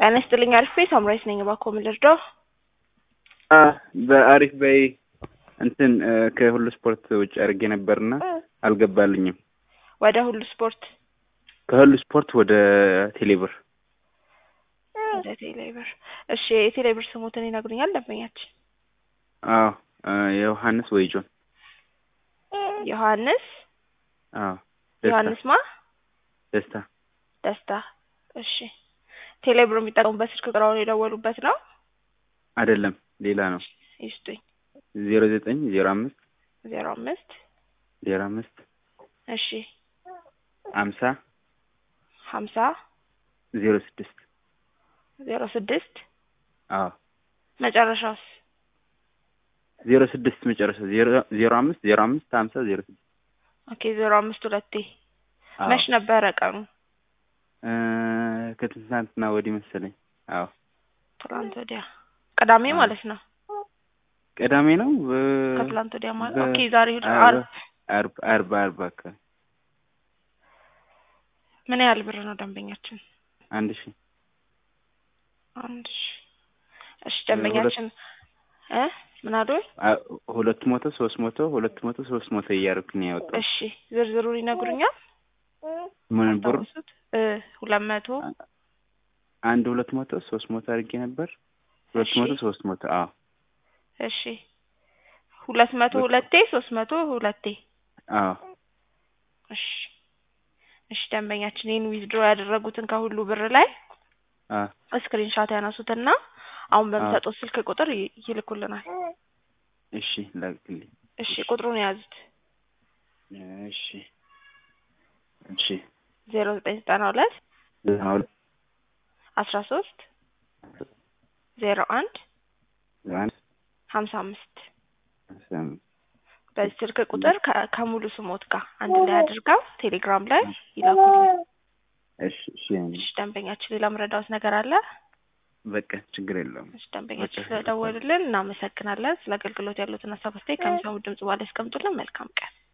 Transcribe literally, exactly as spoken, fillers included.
ጤና ይስጥልኝ አሪፍ ቤት ሳምራይስ ነኝ ባኮ ምልርዶ አ በአሪፍ በይ እንትን ከሁሉ ስፖርት ውጭ አርጌ ነበርና አልገባልኝም ወደ ሁሉ ስፖርት ከሁሉ ስፖርት ወደ ቴሌብር ወደ ቴሌብር እሺ የቴሌብር ስሙትን ይነግሩኛል ደንበኛችን አዎ ዮሐንስ ወይ ጆን ዮሐንስ አዎ ዮሐንስ ማ ደስታ ደስታ እሺ ቴሌብር የሚጠቀሙበት ስልክ ቁጥሩን የደወሉበት ነው አይደለም ሌላ ነው ይስጡኝ ዜሮ ዘጠኝ ዜሮ አምስት ዜሮ አምስት ዜሮ አምስት እሺ ሃምሳ ሃምሳ ዜሮ ስድስት ዜሮ ስድስት አዎ መጨረሻውስ ዜሮ ስድስት መጨረሻው ዜሮ አምስት ዜሮ አምስት ሃምሳ ዜሮ ስድስት ኦኬ ዜሮ አምስት ሁለቴ መች ነበር ቀኑ እ ከትናንትና ወዲህ መሰለኝ አዎ ትናንት ወዲያ ቅዳሜ ማለት ነው ቅዳሜ ነው ከትናንት ወዲያ ማለት ኦኬ ዛሬ አርብ አርብ አርብ አርብ አካ ምን ያህል ብር ነው ደንበኛችን አንድ ሺህ አንድ ሺህ እሺ ደንበኛችን እ ምን አዶይ ሁለት መቶ ሶስት መቶ ሁለት መቶ ሶስት መቶ እያደረኩኝ ያወጣው እሺ ዝርዝሩን ይነግሩኛል ምን ብር እ ሁለት መቶ አንድ ሁለት መቶ ሶስት መቶ አድርጌ ነበር ሁለት መቶ ሶስት መቶ አዎ እሺ ሁለት መቶ ሁለቴ ሶስት መቶ ሁለቴ አዎ እሺ እሺ ደንበኛችን ይሄን ዊዝድሮ ያደረጉትን ከሁሉ ብር ላይ አ ስክሪንሾት ያነሱትና አሁን በሚሰጠው ስልክ ቁጥር ይልኩልናል እሺ ላክልኝ እሺ ቁጥሩን ያዙት እሺ እሺ ዜሮ ዘጠኝ ዘጠና ሁለት ዘጠና ሁለት አስራ ሶስት ዜሮ አንድ አንድ ሃምሳ አምስት በዚህ ስልክ ቁጥር ከሙሉ ስሞት ጋር አንድ ላይ አድርገው ቴሌግራም ላይ ይላኩልኝ እሺ እሺ ደንበኛችን ሌላ መረዳት ነገር አለ በቃ ችግር የለውም እሺ ደንበኛችን ስለደወሉልን እናመሰግናለን ስለ አገልግሎት ያሉትን ሀሳብ አስተያየት ከሚሰሙ ድምጽ ባለ አስቀምጡልን መልካም ቀን